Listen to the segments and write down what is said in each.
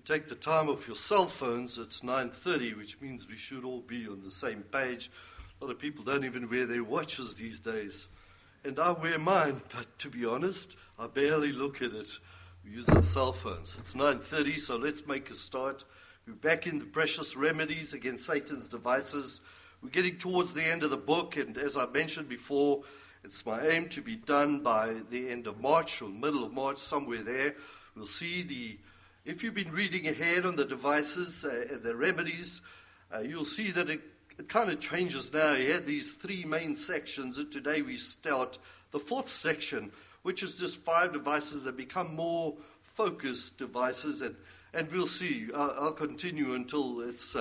take the time off your cell phones, it's 9:30, which means we should all be on the same page. A lot of people don't even wear their watches these days. And I wear mine, but to be honest, I barely look at it. We use our cell phones. It's 9:30, so let's make a start. We're back in the precious remedies against Satan's devices. We're getting towards the end of the book, and as I mentioned before, it's my aim to be done by the end of March or middle of March, somewhere there. We'll see if you've been reading ahead on the devices and the remedies, you'll see that it kind of changes now. You had these three main sections, and today we start the fourth section, which is just 5 devices that become more focused devices, and we'll see. I'll continue until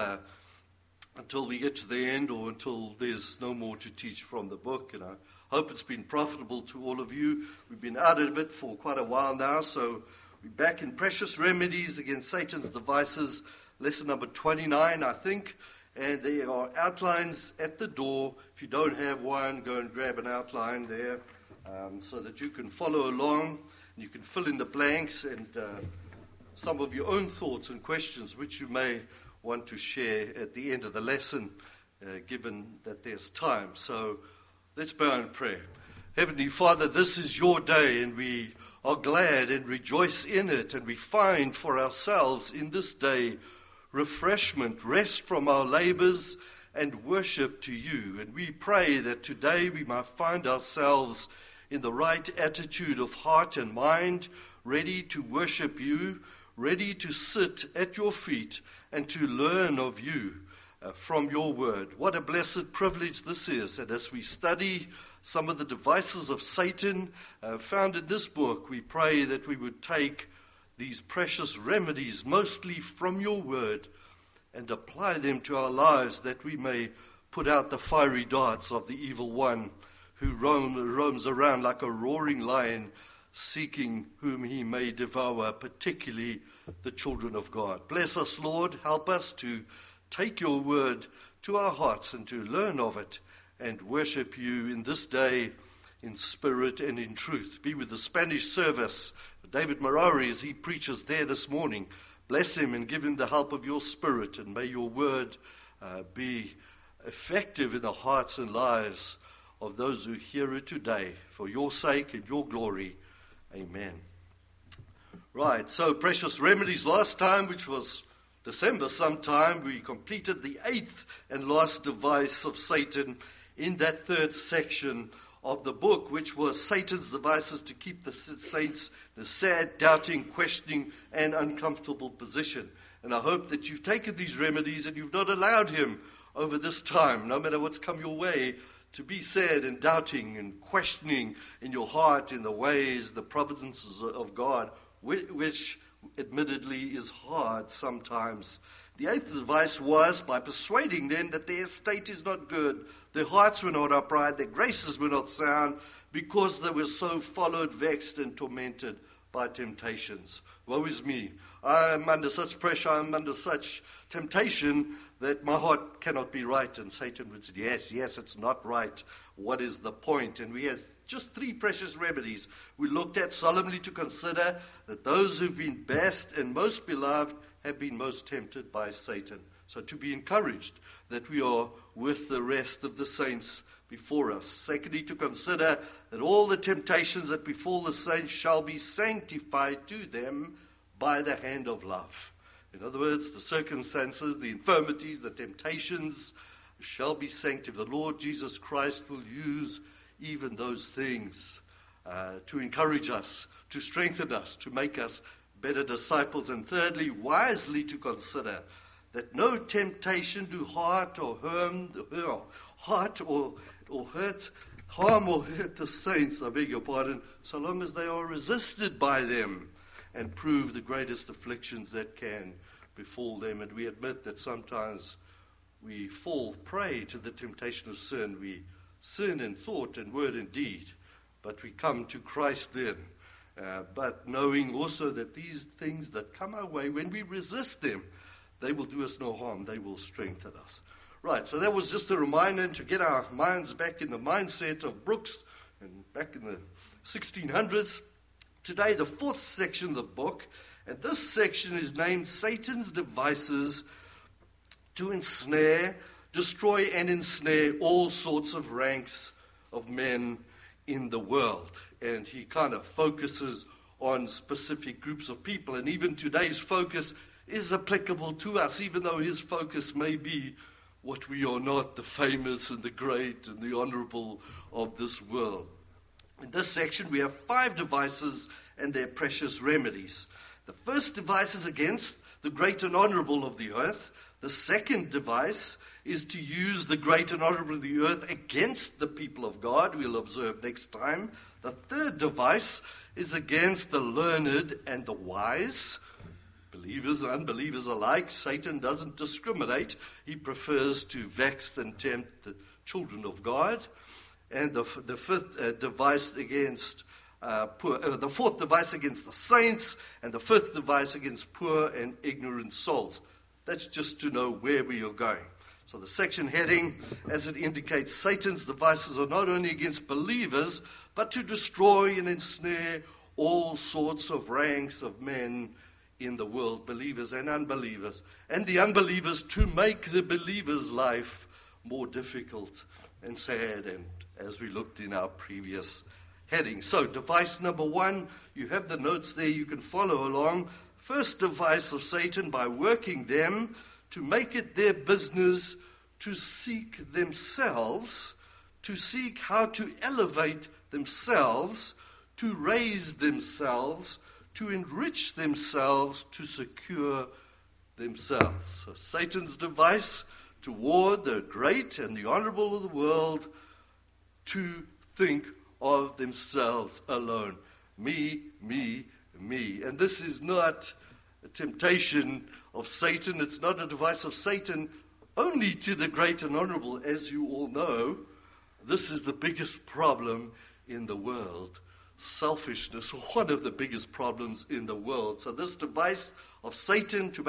we get to the end, or until there's no more to teach from the book. And I hope it's been profitable to all of you. We've been out of it for quite a while now, so we're back in Precious Remedies Against Satan's Devices, lesson number 29, I think. And there are outlines at the door. If you don't have one, go and grab an outline there so that you can follow along. You can fill in the blanks and some of your own thoughts and questions which you may want to share at the end of the lesson, given that there's time. So let's bow in prayer. Heavenly Father, this is your day, and we are glad and rejoice in it, and we find for ourselves in this day refreshment, rest from our labors, and worship to you. And we pray that today we might find ourselves in the right attitude of heart and mind, ready to worship you, ready to sit at your feet and to learn of you from your word. What a blessed privilege this is. And as we study some of the devices of Satan found in this book, we pray that we would take these precious remedies, mostly from your word, and apply them to our lives, that we may put out the fiery darts of the evil one who roams around like a roaring lion, seeking whom he may devour, particularly the children of God. Bless us, Lord. Help us to take your word to our hearts and to learn of it and worship you in this day in spirit and in truth. Be with the Spanish service, David Marari, as he preaches there this morning. Bless him and give him the help of your spirit, and may your word be effective in the hearts and lives of those who hear it today. For your sake and your glory. Amen. Right, so precious remedies last time, which was December sometime, we completed the 8th and last device of Satan in that 3rd section of the book, which was Satan's devices to keep the saints in a sad, doubting, questioning, and uncomfortable position. And I hope that you've taken these remedies and you've not allowed him over this time, no matter what's come your way, to be sad and doubting and questioning in your heart in the ways, the providences of God, which admittedly is hard sometimes. The 8th device was by persuading them that their estate is not good, their hearts were not upright, their graces were not sound, because they were so followed, vexed, and tormented by temptations. Woe is me. I am under such pressure, I am under such temptation that my heart cannot be right. And Satan would say, yes, it's not right. What is the point? And we have just 3 precious remedies we looked at solemnly to consider, that those who've been best and most beloved have been most tempted by Satan. So to be encouraged that we are with the rest of the saints before us. Secondly, to consider that all the temptations that befall the saints shall be sanctified to them by the hand of love. In other words, the circumstances, the infirmities, the temptations shall be sanctified. The Lord Jesus Christ will use even those things to encourage us, to strengthen us, to make us better disciples. And thirdly, wisely to consider that no temptation to harm or hurt the saints, I beg your pardon, so long as they are resisted by them and prove the greatest afflictions that can befall them. And we admit that sometimes we fall prey to the temptation of sin. We sin in thought and word and deed, but we come to Christ then. But knowing also that these things that come our way, when we resist them, they will do us no harm. They will strengthen us. Right, so that was just a reminder to get our minds back in the mindset of Brooks and back in the 1600s. Today, the 4th section of the book, And this section is named Satan's Devices to Ensnare, Destroy and Ensnare all sorts of ranks of men in the world. And he kind of focuses on specific groups of people. And even today's focus is applicable to us, even though his focus may be what we are not, the famous and the great and the honorable of this world. In this section, we have 5 devices and their precious remedies. The first device is against the great and honorable of the earth. The second device is to use the great and honorable of the earth against the people of God. We'll observe next time. The third device is against the learned and the wise. Believers and unbelievers alike. Satan doesn't discriminate. He prefers to vex and tempt the children of God. And the fifth device against poor, the fourth device against the saints, and the fifth device against poor and ignorant souls. That's just to know where we are going. So the section heading, as it indicates, Satan's devices are not only against believers, but to destroy and ensnare all sorts of ranks of men in the world, believers and unbelievers. And the unbelievers to make the believer's life more difficult and sad, and as we looked in our previous heading. So device number 1, you have the notes there, you can follow along. First device of Satan, by working them to make it their business to seek themselves, to seek how to elevate themselves, to raise themselves, to enrich themselves, to secure themselves. So Satan's device toward the great and the honorable of the world to think of themselves alone. Me, me, me. And this is not a temptation of Satan. It's not a device of Satan only to the great and honorable. As you all know, this is the biggest problem in the world. Selfishness, one of the biggest problems in the world. So this device of Satan to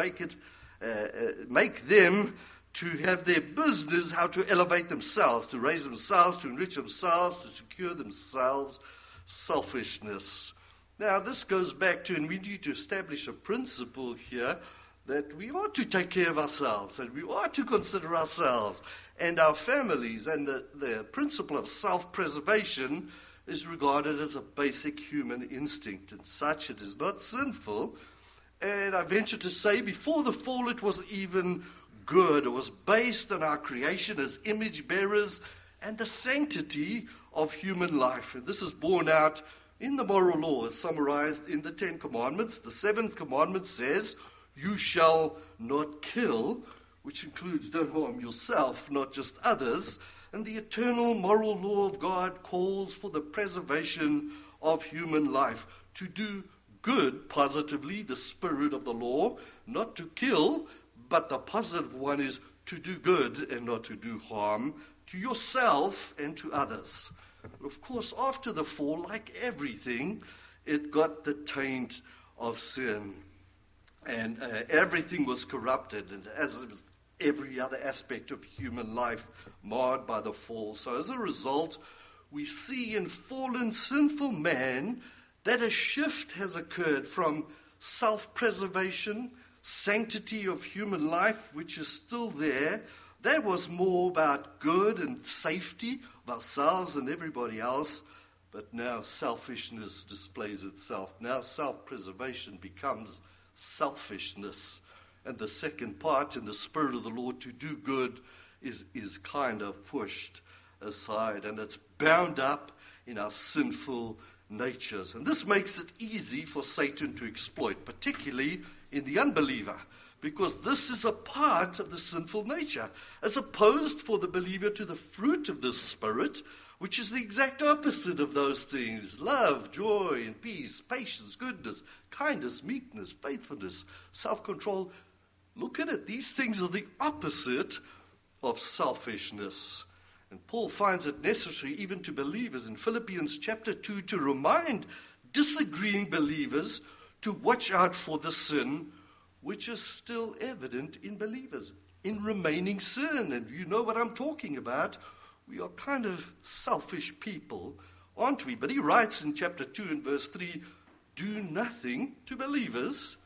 make them to have their business, how to elevate themselves, to raise themselves, to enrich themselves, to secure themselves, selfishness. Now, this goes back to, and we need to establish a principle here, that we ought to take care of ourselves, and we ought to consider ourselves and our families, and the principle of self-preservation is regarded as a basic human instinct, and such it is not sinful. And I venture to say, before the fall, it was even good. It was based on our creation as image bearers and the sanctity of human life. And this is borne out in the moral law, as summarized in the 10 Commandments. The 7th commandment says, "You shall not kill," which includes don't harm yourself, not just others. And the eternal moral law of God calls for the preservation of human life, to do good, positively, the spirit of the law, not to kill, but the positive one is to do good and not to do harm to yourself and to others. Of course, after the fall, like everything, it got the taint of sin. And everything was corrupted, and as it was every other aspect of human life marred by the fall. So as a result, we see in fallen, sinful man that a shift has occurred from self-preservation, sanctity of human life, which is still there. That was more about good and safety of ourselves and everybody else. But now selfishness displays itself. Now self-preservation becomes selfishness. And the second part, in the spirit of the Lord, to do good, is kind of pushed aside. And it's bound up in our sinful natures. And this makes it easy for Satan to exploit, particularly in the unbeliever, because this is a part of the sinful nature, as opposed for the believer to the fruit of the Spirit, which is the exact opposite of those things: love, joy, and peace, patience, goodness, kindness, meekness, faithfulness, self-control. Look at it. These things are the opposite of selfishness. And Paul finds it necessary, even to believers in Philippians chapter 2, to remind disagreeing believers to watch out for the sin which is still evident in believers, in remaining sin. And you know what I'm talking about. We are kind of selfish people, aren't we? But he writes in chapter 2 and verse 3, "Do nothing," to believers,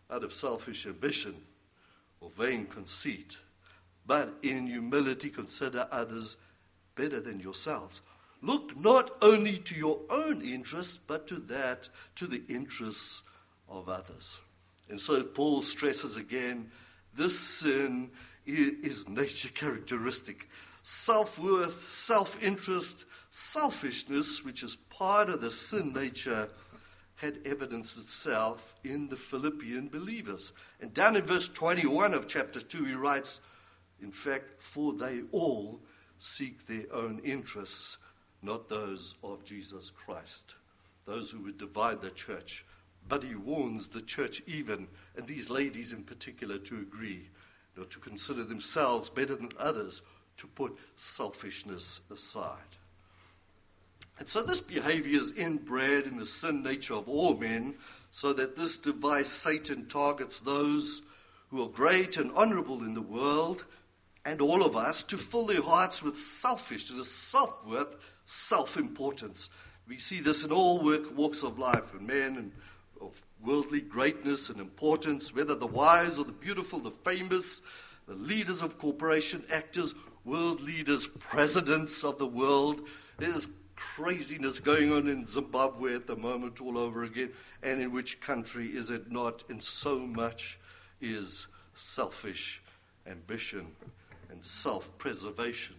out of selfish ambition or vain conceit, but in humility consider others better than yourselves. Look not only to your own interests, but to the interests of others. And so Paul stresses again, this sin is nature characteristic. Self-worth, self-interest, selfishness, which is part of the sin nature, had evidenced itself in the Philippian believers. And down in verse 21 of chapter 2, he writes, in fact, for they all seek their own interests, not those of Jesus Christ, those who would divide the church. But he warns the church even, and these ladies in particular, to agree, to consider themselves better than others, to put selfishness aside. And so this behavior is inbred in the sin nature of all men, so that this device, Satan, targets those who are great and honorable in the world, and all of us, to fill their hearts with selfishness, self-worth, self-importance. We see this in all walks of life, in men and of worldly greatness and importance, whether the wise or the beautiful, the famous, the leaders of corporation, actors, world leaders, presidents of the world. There's craziness going on in Zimbabwe at the moment all over again. And in which country is it not? And so much is selfish ambition and self-preservation,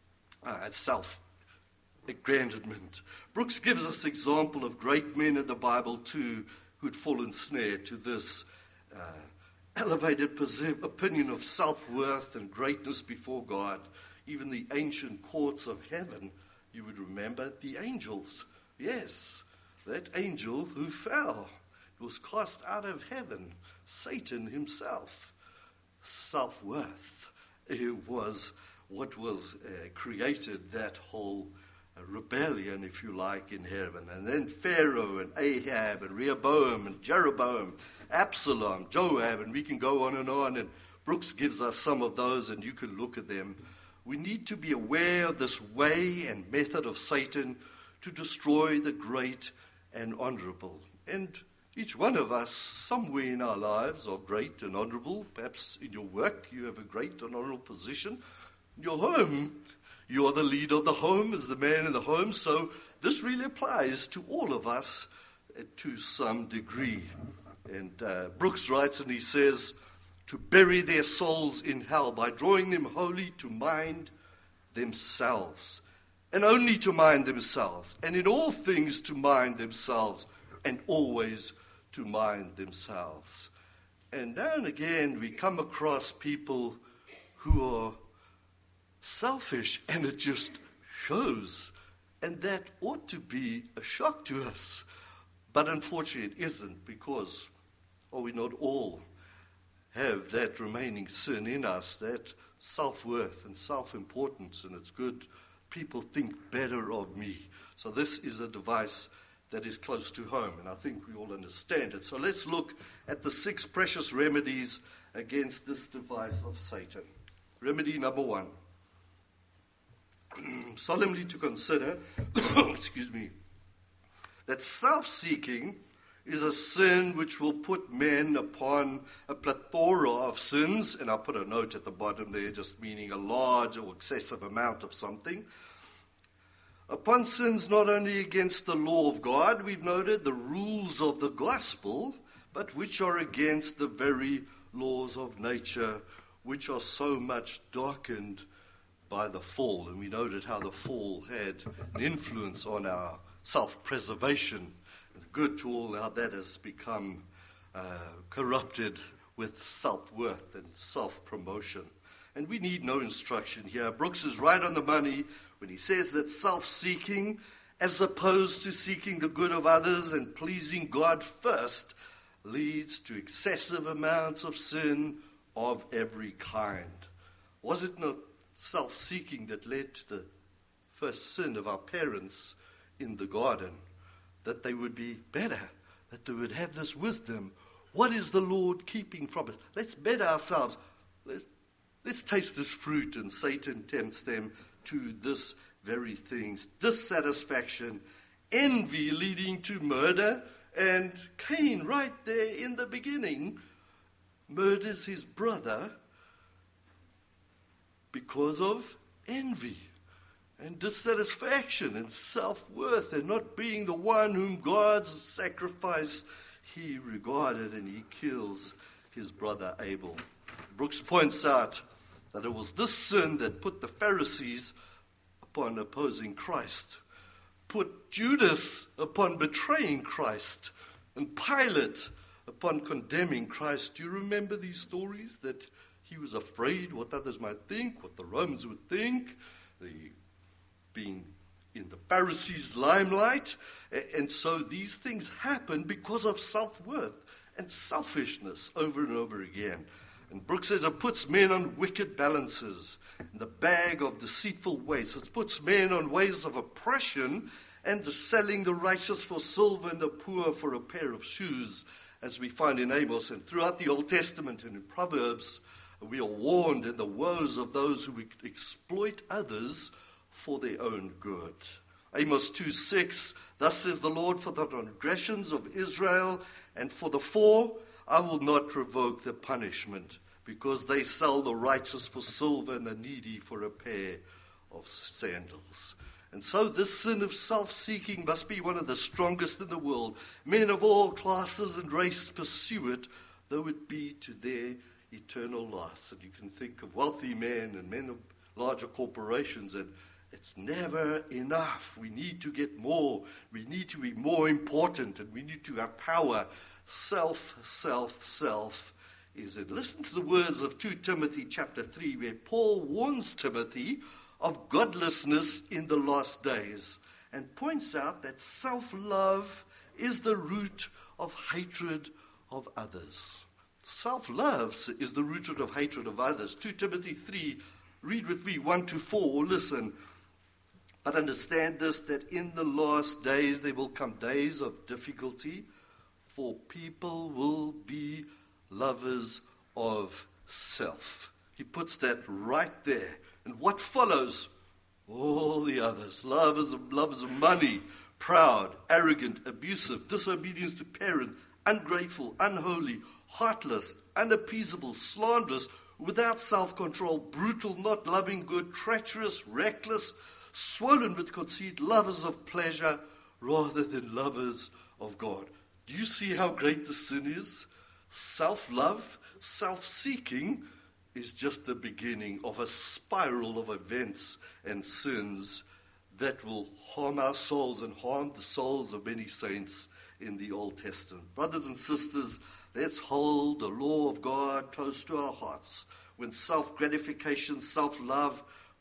self-aggrandizement. Brooks gives us an example of great men in the Bible too who'd fallen snare to this elevated opinion of self-worth and greatness before God. Even the ancient courts of heaven, you would remember, the angels. Yes, that angel who fell was cast out of heaven, Satan himself. Self-worth, it was what was created that whole rebellion, if you like, in heaven. And then Pharaoh and Ahab and Rehoboam and Jeroboam, Absalom, Joab, and we can go on. And Brooks gives us some of those, and you can look at them. We need to be aware of this way and method of Satan to destroy the great and honorable. And each one of us, somewhere in our lives, are great and honorable. Perhaps in your work, you have a great and honorable position. In your home, you are the leader of the home, as the man in the home. So this really applies to all of us to some degree. And Brooks writes, and he says, to bury their souls in hell by drawing them wholly to mind themselves, and only to mind themselves, and in all things to mind themselves, and always to mind themselves. And now and again we come across people who are selfish, and it just shows. And that ought to be a shock to us. But unfortunately it isn't, because we not all have that remaining sin in us, that self-worth and self-importance, and it's good people think better of me. So this is a device that is close to home, and I think we all understand it. So let's look at the 6 precious remedies against this device of Satan. Remedy number 1. Solemnly to consider, that self-seeking is a sin which will put men upon a plethora of sins, and I'll put a note at the bottom there, just meaning a large or excessive amount of something. Upon sins not only against the law of God, we've noted the rules of the gospel, but which are against the very laws of nature, which are so much darkened by the fall. And we noted how the fall had an influence on our self-preservation. Good to all how that has become corrupted with self-worth and self-promotion. And we need no instruction here. Brooks is right on the money when he says that self-seeking, as opposed to seeking the good of others and pleasing God first, leads to excessive amounts of sin of every kind. Was it not self-seeking that led to the first sin of our parents in the garden? That they would be better, that they would have this wisdom. What is the Lord keeping from us? Let's better ourselves. Let's taste this fruit. And Satan tempts them to this very things. Dissatisfaction, envy leading to murder, and Cain right there in the beginning murders his brother because of envy and dissatisfaction and self-worth and not being the one whom God's sacrifice he regarded, and he kills his brother Abel. Brooks points out that it was this sin that put the Pharisees upon opposing Christ, put Judas upon betraying Christ, and Pilate upon condemning Christ. Do you remember these stories? That he was afraid what others might think, what the Romans would think, being in the Pharisees' limelight. And so these things happen because of self-worth and selfishness over and over again. And Brooks says it puts men on wicked balances, in the bag of deceitful weights. It puts men on ways of oppression and selling the righteous for silver and the poor for a pair of shoes, as we find in Amos and throughout the Old Testament and in Proverbs. We are warned in the woes of those who exploit others for their own good. Amos 2:6, thus says the Lord, for the transgressions of Israel and for the four, I will not revoke the punishment, because they sell the righteous for silver and the needy for a pair of sandals. And so this sin of self-seeking must be one of the strongest in the world. Men of all classes and races pursue it, though it be to their eternal loss. And you can think of wealthy men and men of larger corporations, and it's never enough. We need to get more. We need to be more important, and we need to have power. Self is it. Listen to the words of 2 Timothy chapter 3, where Paul warns Timothy of godlessness in the last days and points out that self-love is the root of hatred of others. Self-love is the root of hatred of others. 2 Timothy 3, read with me 1-4, listen. But understand this, that in the last days there will come days of difficulty, for people will be lovers of self. He puts that right there. And what follows? All the others. Lovers of money, proud, arrogant, abusive, disobedience to parents, ungrateful, unholy, heartless, unappeasable, slanderous, without self-control, brutal, not loving good, treacherous, reckless, swollen with conceit, lovers of pleasure rather than lovers of God. Do you see how great the sin is? Self-love, self-seeking is just the beginning of a spiral of events and sins that will harm our souls and harm the souls of many saints in the Old Testament. Brothers and sisters, let's hold the law of God close to our hearts. When self-gratification, self-love,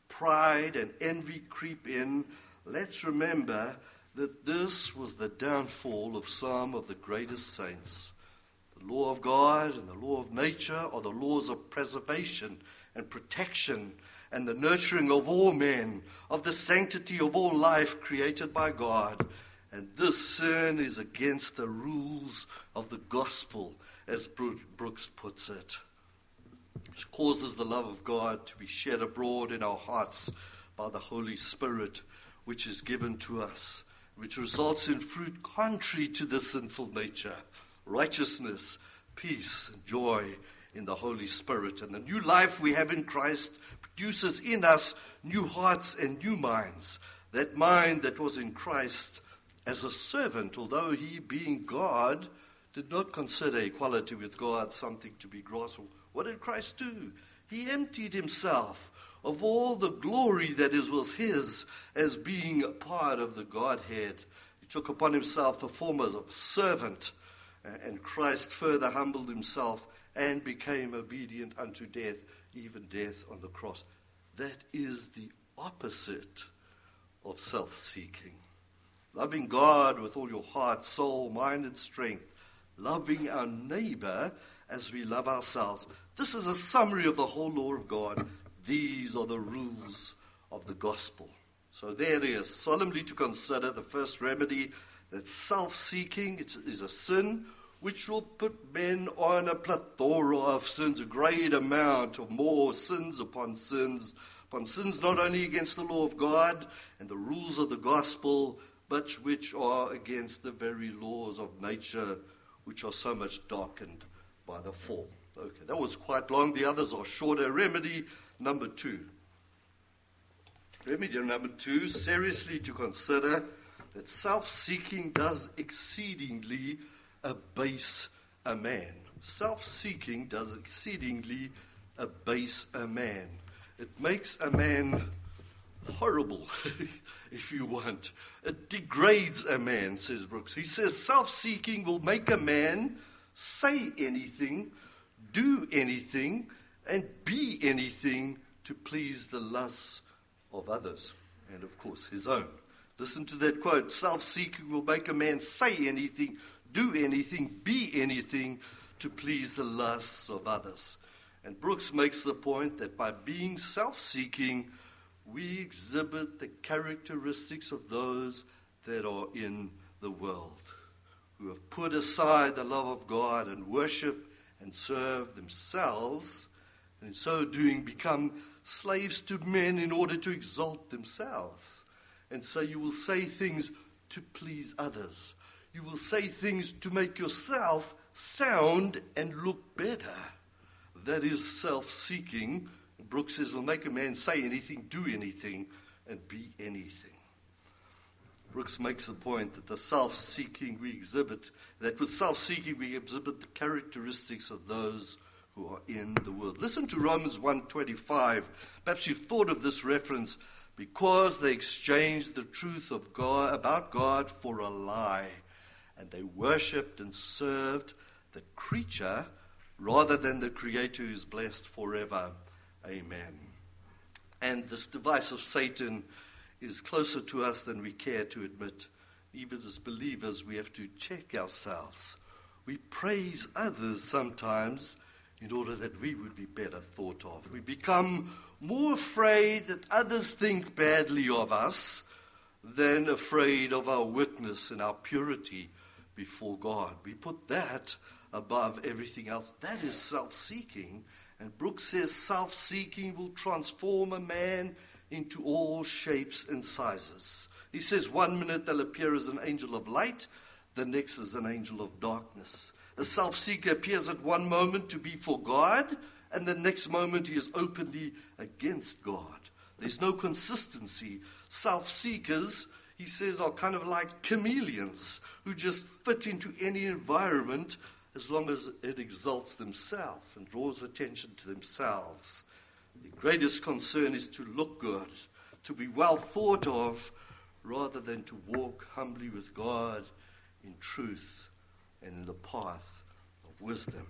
pride and envy creep in, let's remember that this was the downfall of some of the greatest saints. The law of God and the law of nature are the laws of preservation and protection and the nurturing of all men, of the sanctity of all life created by God. And this sin is against the rules of the gospel, as Brooks puts it, which causes the love of God to be shed abroad in our hearts by the Holy Spirit, which is given to us, which results in fruit contrary to the sinful nature, righteousness, peace, and joy in the Holy Spirit. And the new life we have in Christ produces in us new hearts and new minds. That mind that was in Christ as a servant, although he, being God, did not consider equality with God something to be grasped. What did Christ do? He emptied himself of all the glory that was his as being a part of the Godhead. He took upon himself the form of a servant, and Christ further humbled himself and became obedient unto death, even death on the cross. That is the opposite of self-seeking. Loving God with all your heart, soul, mind, and strength. Loving our neighbor as we love ourselves. This is a summary of the whole law of God. These are the rules of the gospel. So there it is, solemnly to consider the first remedy, that self-seeking is a sin which will put men on a plethora of sins, a great amount of more sins upon sins not only against the law of God and the rules of the gospel, but which are against the very laws of nature, which are so much darkened by the fall. Okay, that was quite long. The others are shorter. Remedy number 2. Remedy number 2, seriously to consider that self-seeking does exceedingly abase a man. Self-seeking does exceedingly abase a man. It makes a man horrible, if you want. It degrades a man, says Brooks. He says self-seeking will make a man say anything, do anything, and be anything to please the lusts of others, and of course his own. Listen to that quote. Self-seeking will make a man say anything, do anything, be anything to please the lusts of others. And Brooks makes the point that by being self-seeking, we exhibit the characteristics of those that are in the world, who have put aside the love of God and worship and serve themselves, and in so doing become slaves to men in order to exalt themselves. And so you will say things to please others. You will say things to make yourself sound and look better. That is self-seeking. Brooks says it'll make a man say anything, do anything, and be anything. Brooks makes the point that the self-seeking we exhibit, that with self-seeking we exhibit the characteristics of those who are in the world. Listen to Romans 1:25. Perhaps you've thought of this reference. Because they exchanged the truth of God about God for a lie, and they worshipped and served the creature rather than the Creator who is blessed forever. Amen. And this device of Satan is closer to us than we care to admit. Even as believers, we have to check ourselves. We praise others sometimes in order that we would be better thought of. We become more afraid that others think badly of us than afraid of our witness and our purity before God. We put that above everything else. That is self-seeking. And Brooks says self-seeking will transform a man into all shapes and sizes. He says 1 minute they'll appear as an angel of light, the next as an angel of darkness. A self-seeker appears at one moment to be for God, and the next moment he is openly against God. There's no consistency. Self-seekers, he says, are kind of like chameleons who just fit into any environment as long as it exalts themselves and draws attention to themselves. The greatest concern is to look good, to be well thought of, rather than to walk humbly with God in truth and in the path of wisdom.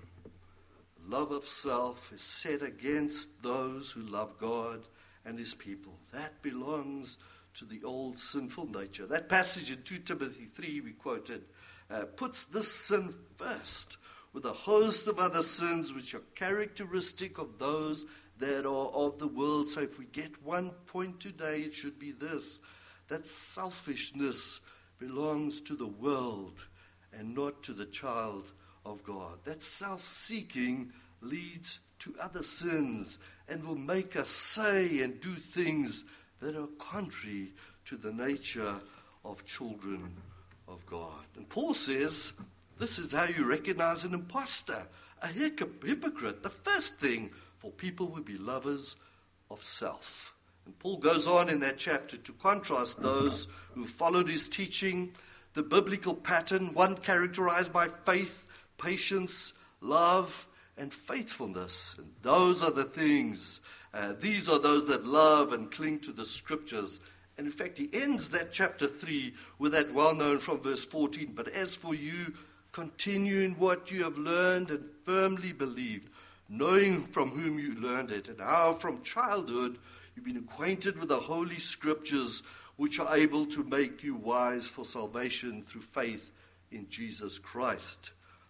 The love of self is set against those who love God and his people. That belongs to the old sinful nature. That passage in 2 Timothy 3 we quoted puts this sin first, with a host of other sins which are characteristic of those that are of the world. So if we get one point today, it should be this: that selfishness belongs to the world and not to the child of God. That self-seeking leads to other sins and will make us say and do things that are contrary to the nature of children of God. And Paul says this is how you recognize an imposter, a hypocrite. The first thing for people would be lovers of self. And Paul goes on in that chapter to contrast those who followed his teaching, the biblical pattern, one characterized by faith, patience, love, and faithfulness. And those are the things, these are those that love and cling to the scriptures. And in fact, he ends that chapter 3 with that well-known from verse 14, but as for you, continue in what you have learned and firmly believed, knowing from whom you learned it, and how from childhood you've been acquainted with the holy scriptures, which are able to make you wise for salvation through faith in Jesus Christ.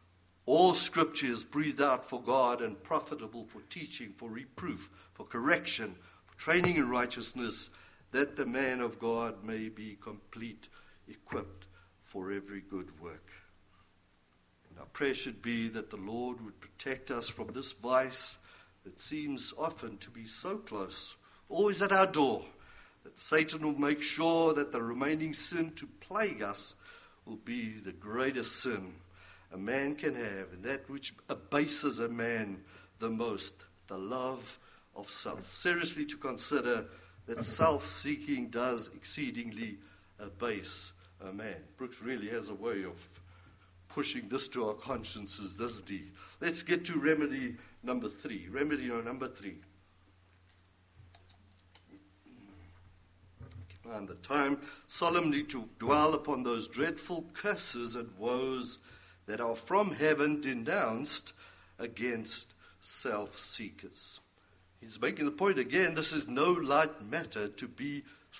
All scripture is breathed out for God and profitable for teaching, for reproof, for correction, for training in righteousness, that the man of God may be complete, equipped for every good work. And our prayer should be that the Lord would protect us from this vice that seems often to be so close, always at our door, that Satan will make sure that the remaining sin to plague us will be the greatest sin. a man can have, and that which abases a man the most, the love of self. Seriously to consider that self-seeking does exceedingly abase a man. Brooks really has a way of pushing this to our consciences, doesn't he? Let's get to remedy number 3. Remedy number 3. And the time solemnly to dwell upon those dreadful curses and woes that are from heaven denounced against self-seekers. He's making the point again, this is no light matter to be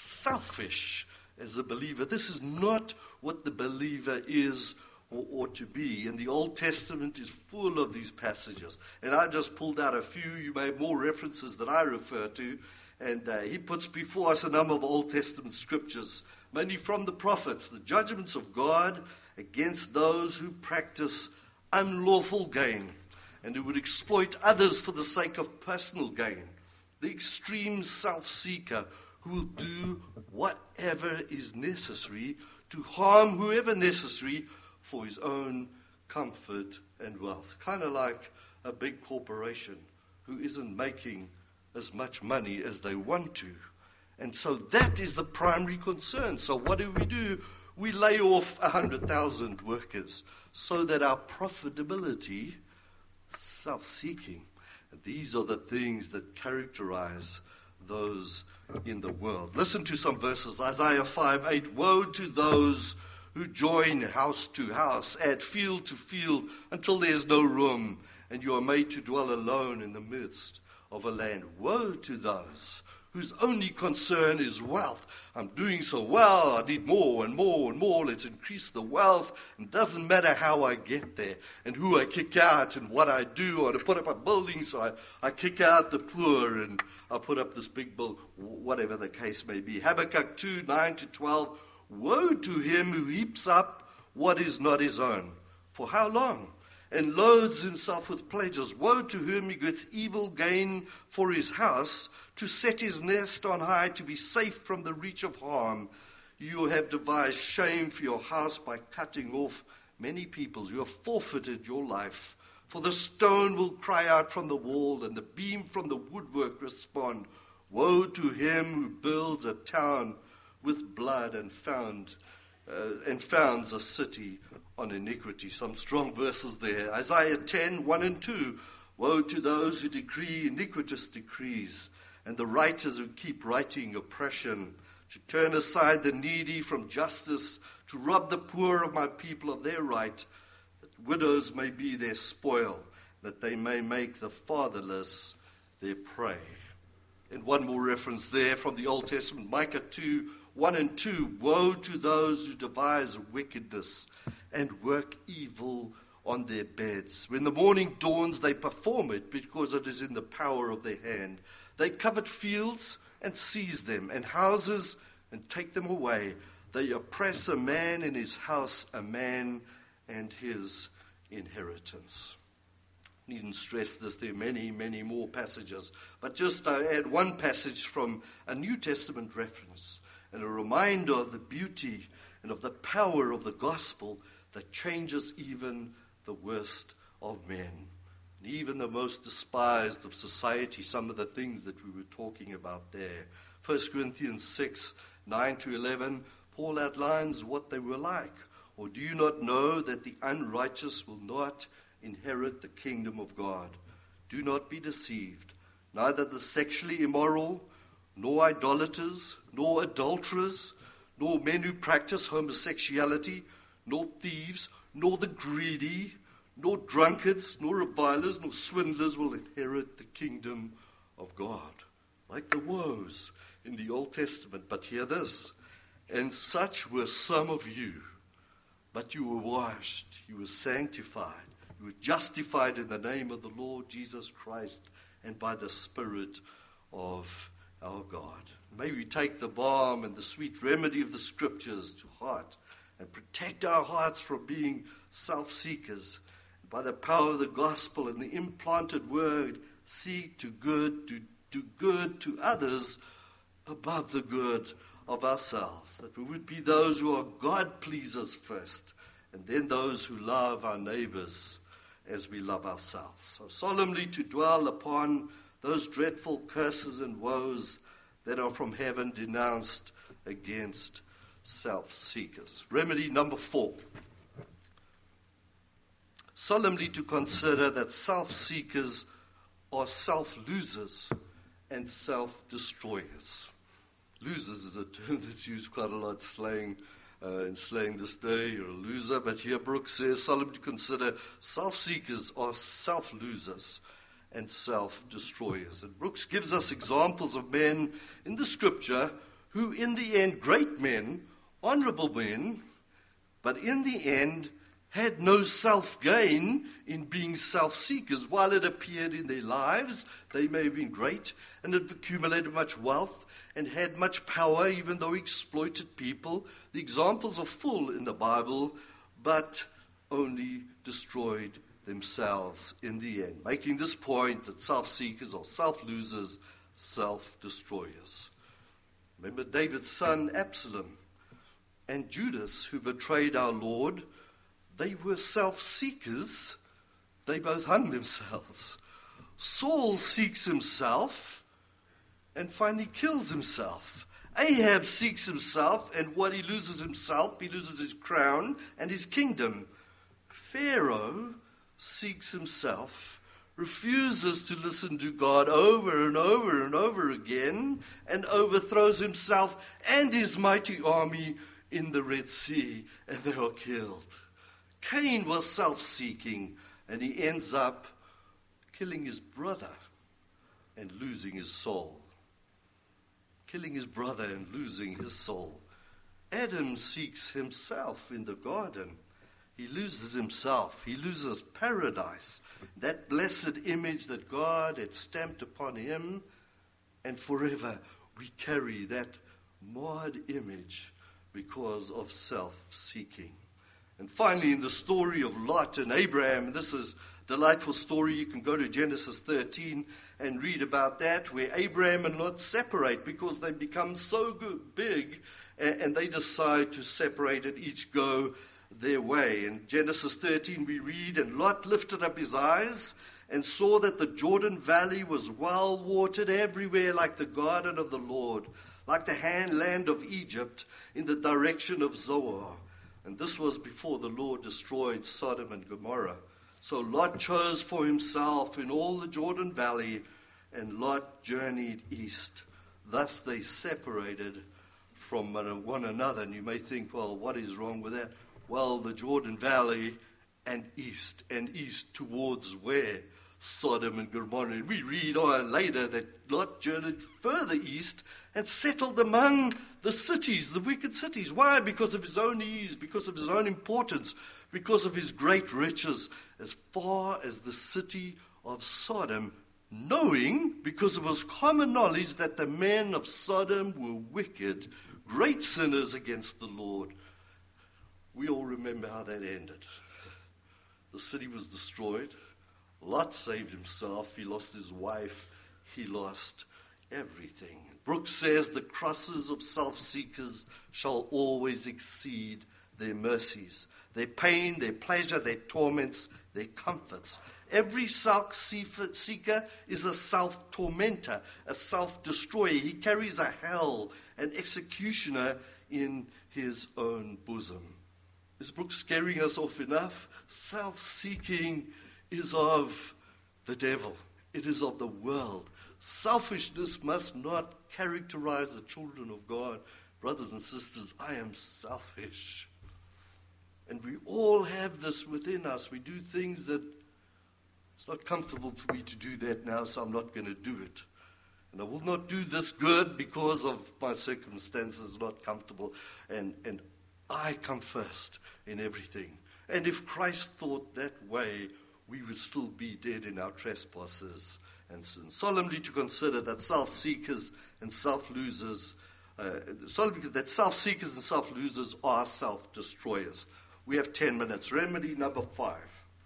selfish as a believer. This is not what the believer is or ought to be. And the Old Testament is full of these passages. And I just pulled out a few. You may have more references that I refer to. And he puts before us a number of Old Testament scriptures, mainly from the prophets, the judgments of God against those who practice unlawful gain and who would exploit others for the sake of personal gain. The extreme self-seeker who will do whatever is necessary to harm whoever necessary for his own comfort and wealth. Kind of like a big corporation who isn't making as much money as they want to. And so that is the primary concern. So what do? We lay off 100,000 workers so that our profitability, self-seeking, and these are the things that characterize those in the world. Listen to some verses. Isaiah 5:8. Woe to those who join house to house, add field to field, until there is no room, and you are made to dwell alone in the midst of a land. Woe to those whose only concern is wealth. I'm doing so well, I need more and more and more. Let's increase the wealth. It doesn't matter how I get there and who I kick out and what I do. I want to put up a building, so I kick out the poor and I put up this big building, whatever the case may be. Habakkuk 2:9-12. Woe to him who heaps up what is not his own. For how long? And loads himself with pleasures. Woe to whom he gets evil gain for his house, to set his nest on high, to be safe from the reach of harm. You have devised shame for your house by cutting off many peoples. You have forfeited your life. For the stone will cry out from the wall, and the beam from the woodwork respond. Woe to him who builds a town with blood and founds a city on iniquity. Some strong verses there. Isaiah 10:1-2. Woe to those who decree iniquitous decrees, and the writers who keep writing oppression, to turn aside the needy from justice, to rob the poor of my people of their right, that widows may be their spoil, that they may make the fatherless their prey. And one more reference there from the Old Testament, Micah 2:1-2. Woe to those who devise wickedness and work evil on their beds. When the morning dawns, they perform it because it is in the power of their hand. They covet fields and seize them, and houses and take them away. They oppress a man in his house, a man and his inheritance. Needn't stress this, there are many, many more passages. But just add one passage from a New Testament reference and a reminder of the beauty and of the power of the gospel that changes even the worst of men, and even the most despised of society, some of the things that we were talking about there. 1 Corinthians 6:9-11, Paul outlines what they were like. Or do you not know that the unrighteous will not inherit the kingdom of God? Do not be deceived. Neither the sexually immoral, nor idolaters, nor adulterers, nor men who practice homosexuality, nor thieves, nor the greedy, nor drunkards, nor revilers, nor swindlers will inherit the kingdom of God. Like the woes in the Old Testament. But hear this. And such were some of you. But you were washed, you were sanctified, you were justified in the name of the Lord Jesus Christ and by the Spirit of our God. May we take the balm and the sweet remedy of the Scriptures to heart and protect our hearts from being self-seekers. By the power of the gospel and the implanted word, seek to do good to others above the good of ourselves. That we would be those who are God-pleasers first, and then those who love our neighbors as we love ourselves. So solemnly to dwell upon those dreadful curses and woes that are from heaven denounced against self-seekers. Remedy number 4. Solemnly to consider that self-seekers are self-losers and self-destroyers. Losers is a term that's used quite a lot in slang this day. You're a loser, but here Brooks says solemnly to consider self-seekers are self-losers and self-destroyers. And Brooks gives us examples of men in the scripture who in the end, great men, honorable men, but in the end had no self-gain in being self-seekers. While it appeared in their lives, they may have been great and had accumulated much wealth and had much power, even though exploited people. The examples are full in the Bible, but only destroyed themselves in the end, making this point that self-seekers are self-losers, self-destroyers. Remember David's son Absalom and Judas, who betrayed our Lord. They were self-seekers. They both hung themselves. Saul seeks himself and finally kills himself. Ahab seeks himself, and what he loses himself, he loses his crown and his kingdom. Pharaoh seeks himself, refuses to listen to God over and over and over again, and overthrows himself and his mighty army in the Red Sea, and they are killed. Cain was self-seeking, and he ends up killing his brother and losing his soul. Killing his brother and losing his soul. Adam seeks himself in the garden. He loses himself. He loses paradise, that blessed image that God had stamped upon him, and forever we carry that marred image because of self-seeking. And finally, in the story of Lot and Abraham, this is a delightful story. You can go to Genesis 13 and read about that, where Abraham and Lot separate because they become so big, and they decide to separate and each go their way. In Genesis 13 we read, and Lot lifted up his eyes and saw that the Jordan Valley was well watered everywhere, like the garden of the Lord, like the land of Egypt in the direction of Zoar. And this was before the Lord destroyed Sodom and Gomorrah. So Lot chose for himself in all the Jordan Valley, and Lot journeyed east. Thus they separated from one another. And you may think, well, what is wrong with that? Well, the Jordan Valley and east towards where? Sodom and Gomorrah. And we read on later that Lot journeyed further east and settled among the cities, the wicked cities. Why? Because of his own ease, because of his own importance, because of his great riches, as far as the city of Sodom, knowing, because it was common knowledge, that the men of Sodom were wicked, great sinners against the Lord. We all remember how that ended. The city was destroyed. Lot saved himself. He lost his wife. He lost everything. Brooks says the crosses of self-seekers shall always exceed their mercies. Their pain, their pleasure, their torments, their comforts. Every self-seeker is a self-tormentor, a self-destroyer. He carries a hell, an executioner in his own bosom. Is Brooks scaring us off enough? Self-seeking is of the devil. It is of the world. Selfishness must not characterize the children of God. Brothers and sisters, I am selfish. And we all have this within us. We do things that it's not comfortable for me to do that now, so I'm not going to do it. And I will not do this good because of my circumstances, not comfortable. And I come first in everything. And if Christ thought that way, we would still be dead in our trespasses and sin. Solemnly to consider that self-seekers and self-losers, that self-seekers and self-losers are self-destroyers. We have 10 minutes. Remedy number 5.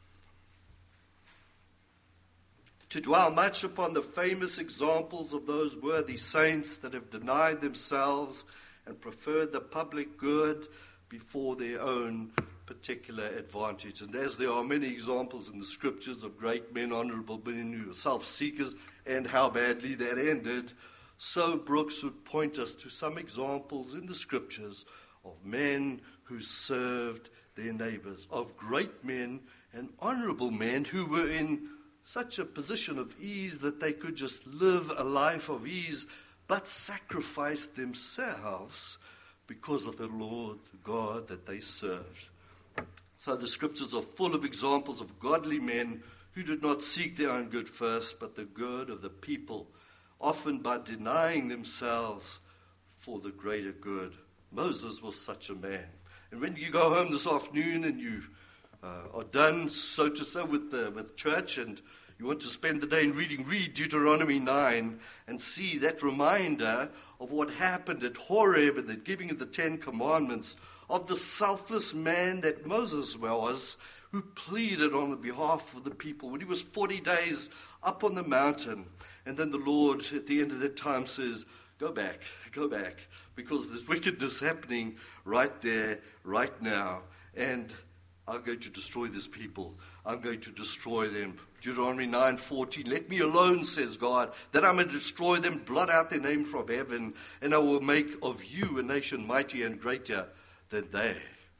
To dwell much upon the famous examples of those worthy saints that have denied themselves and preferred the public good before their own particular advantage. And as there are many examples in the scriptures of great men, honorable men who were self-seekers, and how badly that ended, so Brooks would point us to some examples in the scriptures of men who served their neighbors, of great men and honorable men who were in such a position of ease that they could just live a life of ease, but sacrificed themselves because of the Lord God that they served. So the scriptures are full of examples of godly men who did not seek their own good first, but the good of the people, often by denying themselves for the greater good. Moses was such a man. And when you go home this afternoon and you are done, so to say, with church, and you want to spend the day in reading, read Deuteronomy 9 and see that reminder of what happened at Horeb and the giving of the Ten Commandments, of the selfless man that Moses was, who pleaded on the behalf of the people when he was 40 days up on the mountain. And then the Lord, at the end of that time, says, go back, because there's wickedness happening right there, right now. And I'm going to destroy this people. I'm going to destroy them. Deuteronomy 9:14, let me alone, says God, that I may destroy them, blot out their name from heaven, and I will make of you a nation mightier and greater than they.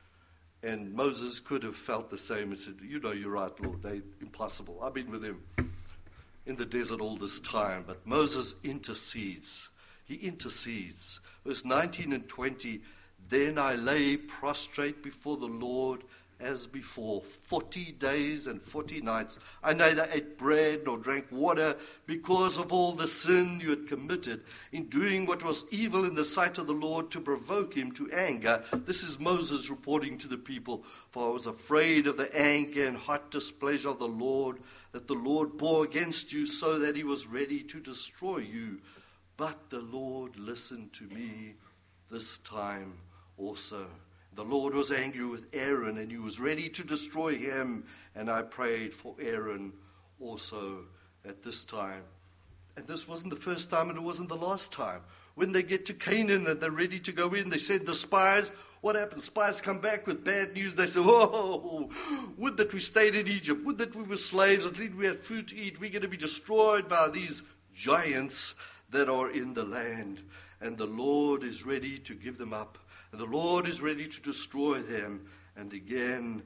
And Moses could have felt the same and said, you know, you're right, Lord, they're impossible. I've been with him in the desert all this time. But Moses intercedes. He intercedes. Verse 19 and 20, then I lay prostrate before the Lord as before, 40 days and 40 nights. I neither ate bread nor drank water because of all the sin you had committed in doing what was evil in the sight of the Lord to provoke him to anger. This is Moses reporting to the people. For I was afraid of the anger and hot displeasure of the Lord that the Lord bore against you, so that he was ready to destroy you. But the Lord listened to me this time also. The Lord was angry with Aaron, and he was ready to destroy him. And I prayed for Aaron also at this time. And this wasn't the first time, and it wasn't the last time. When they get to Canaan and they're ready to go in, they send the spies. What happens? Spies come back with bad news. They say, oh, would that we stayed in Egypt. Would that we were slaves. At least we had food to eat. We're going to be destroyed by these giants that are in the land. And the Lord is ready to give them up. And the Lord is ready to destroy them. And again,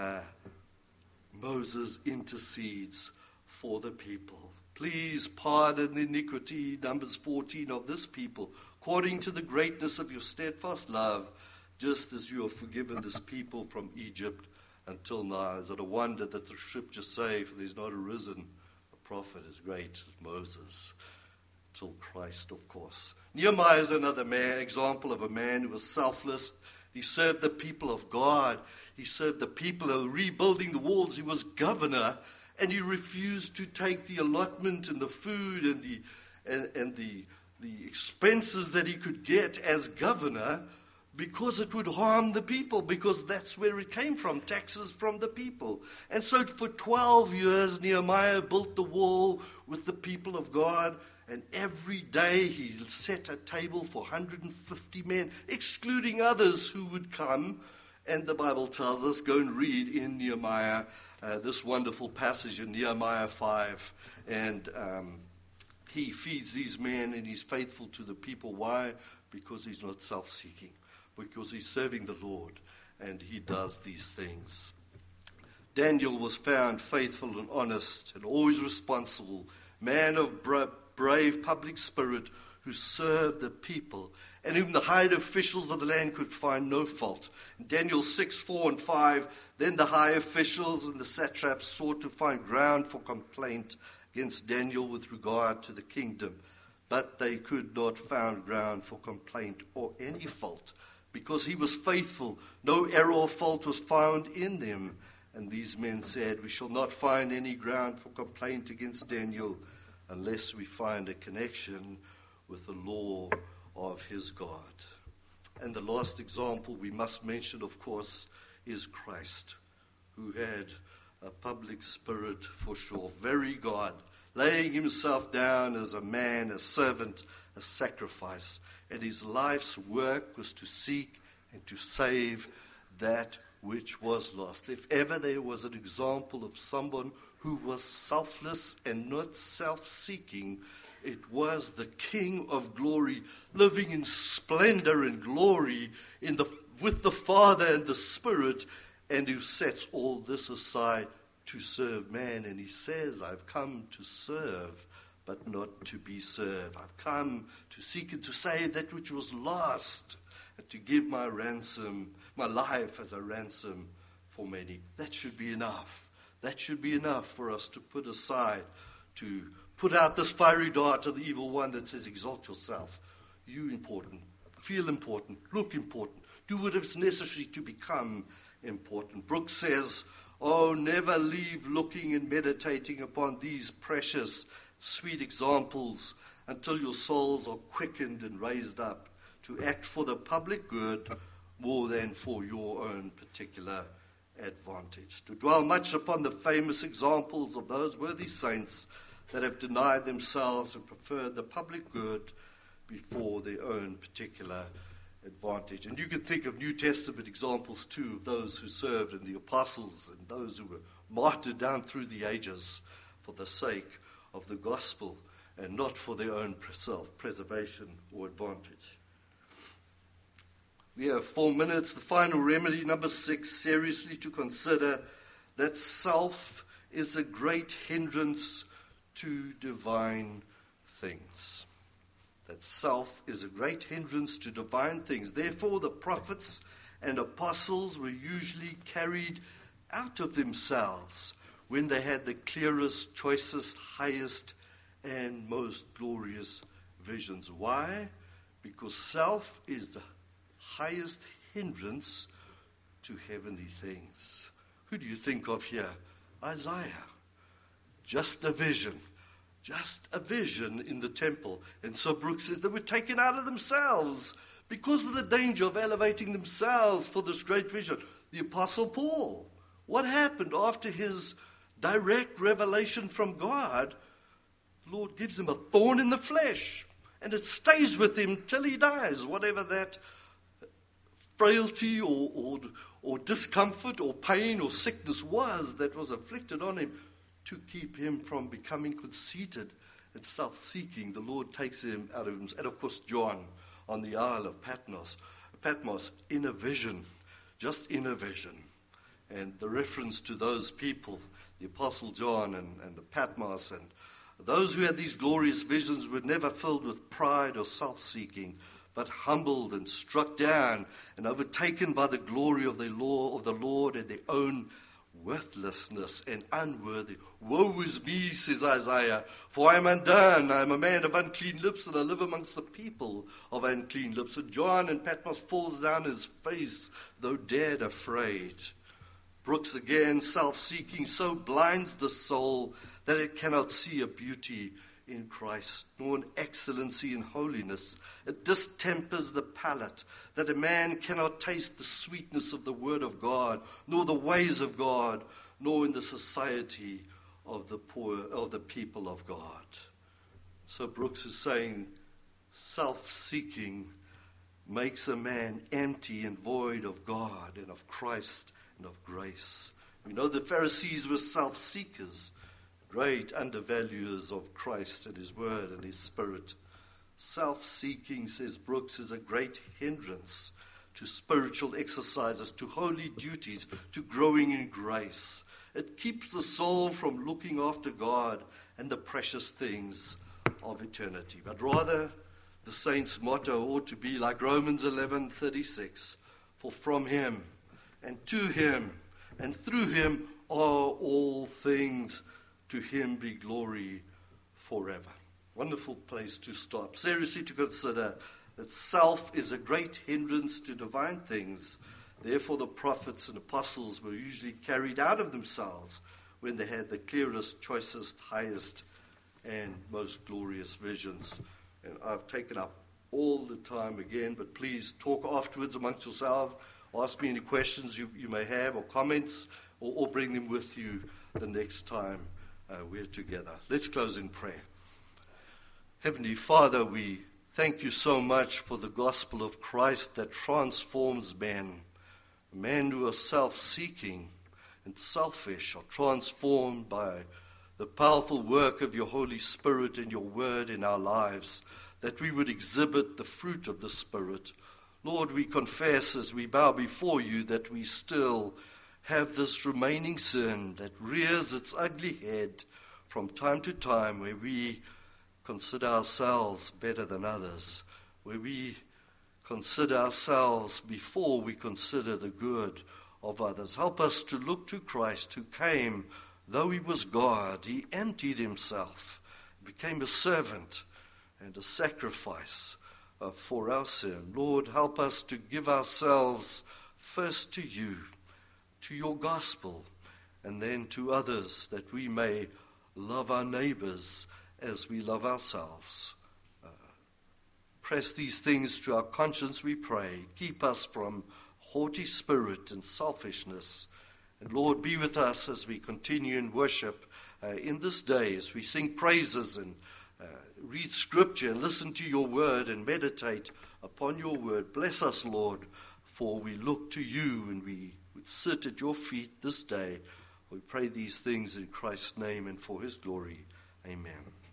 Moses intercedes for the people. Please pardon the iniquity, Numbers 14, of this people, according to the greatness of your steadfast love, just as you have forgiven this people from Egypt until now. Is it a wonder that the scriptures say, for there's not arisen a prophet as great as Moses, till Christ, of course. Nehemiah is another example of a man who was selfless. He served the people of God. He served the people who were rebuilding the walls. He was governor, and he refused to take the allotment and the food and the expenses that he could get as governor, because it would harm the people, because that's where it came from, taxes from the people. And so for 12 years, Nehemiah built the wall with the people of God. And every day he set a table for 150 men, excluding others who would come. And the Bible tells us, go and read in Nehemiah, this wonderful passage in Nehemiah 5. And he feeds these men and he's faithful to the people. Why? Because he's not self-seeking. Because he's serving the Lord and he does these things. Daniel was found faithful and honest and always responsible, man of brave public spirit who served the people, and whom the high officials of the land could find no fault. In Daniel 6, 4 and 5, then the high officials and the satraps sought to find ground for complaint against Daniel with regard to the kingdom, but they could not find ground for complaint or any fault, because he was faithful. No error or fault was found in them. And these men said, we shall not find any ground for complaint against Daniel, unless we find a connection with the law of his God. And the last example we must mention, of course, is Christ, who had a public spirit for sure, very God, laying himself down as a man, a servant, a sacrifice. And his life's work was to seek and to save that which was lost. If ever there was an example of someone who was selfless and not self-seeking, it was the King of glory, living in splendor and glory with the Father and the Spirit, and who sets all this aside to serve man. And he says, I've come to serve, but not to be served. I've come to seek and to save that which was lost, and to give my life as a ransom for many. That should be enough. That should be enough for us to put aside, to put out this fiery dart of the evil one that says, exalt yourself. You important. Feel important. Look important. Do what is necessary to become important. Brooks says, oh, never leave looking and meditating upon these precious, sweet examples until your souls are quickened and raised up to act for the public good more than for your own particular advantage. To dwell much upon the famous examples of those worthy saints that have denied themselves and preferred the public good before their own particular advantage. And you can think of New Testament examples too, of those who served in the apostles and those who were martyred down through the ages for the sake of the gospel and not for their own self-preservation or advantage. We have 4 minutes. The final remedy, number 6, seriously to consider that self is a great hindrance to divine things. That self is a great hindrance to divine things. Therefore, the prophets and apostles were usually carried out of themselves when they had the clearest, choicest, highest, and most glorious visions. Why? Because self is the highest hindrance to heavenly things. Who do you think of here? Isaiah. Just a vision in the temple. And so Brooks says they were taken out of themselves because of the danger of elevating themselves for this great vision. The Apostle Paul, what happened after his direct revelation from God? The Lord gives him a thorn in the flesh, and it stays with him till he dies, whatever that frailty or discomfort or pain or sickness was that was afflicted on him. To keep him from becoming conceited and self-seeking, the Lord takes him out of him. And of course, John on the Isle of Patmos, in a vision, just in a vision. And the reference to those people, the Apostle John and the Patmos, and those who had these glorious visions were never filled with pride or self-seeking, but humbled and struck down and overtaken by the glory of the Lord and their own worthlessness and unworthy. Woe is me, says Isaiah, for I am undone. I am a man of unclean lips, and I live amongst the people of unclean lips. And John in Patmos falls down his face, though dead afraid. Brooks again, self-seeking so blinds the soul that it cannot see a beauty in Christ, nor an excellency in holiness. It distempers the palate, that a man cannot taste the sweetness of the word of God, nor the ways of God, nor in the society of the poor, of the people of God. So Brooks is saying, self-seeking makes a man empty and void of God and of Christ and of grace. We know the Pharisees were self-seekers, great undervaluers of Christ and his word and his spirit. Self-seeking, says Brooks, is a great hindrance to spiritual exercises, to holy duties, to growing in grace. It keeps the soul from looking after God and the precious things of eternity. But rather, the saints' motto ought to be like Romans 11:36, for from him and to him and through him are all things. To him be glory forever. Wonderful place to stop. Seriously to consider that self is a great hindrance to divine things. Therefore the prophets and apostles were usually carried out of themselves when they had the clearest, choicest, highest, and most glorious visions. And I've taken up all the time again, but please talk afterwards amongst yourselves. Ask me any questions you may have or comments, or bring them with you the next time we're together. Let's close in prayer. Heavenly Father, we thank you so much for the gospel of Christ that transforms men. Men who are self-seeking and selfish are transformed by the powerful work of your Holy Spirit and your word in our lives, that we would exhibit the fruit of the Spirit. Lord, we confess as we bow before you that we still have this remaining sin that rears its ugly head from time to time, where we consider ourselves better than others, where we consider ourselves before we consider the good of others. Help us to look to Christ, who came, though he was God, he emptied himself, became a servant and a sacrifice for our sin. Lord, help us to give ourselves first to you, to your gospel, and then to others, that we may love our neighbors as we love ourselves. Press these things to our conscience, we pray. Keep us from haughty spirit and selfishness. And Lord, be with us as we continue in worship in this day, as we sing praises and read scripture and listen to your word and meditate upon your word. Bless us, Lord, for we look to you and we would sit at your feet this day. We pray these things in Christ's name and for his glory. Amen.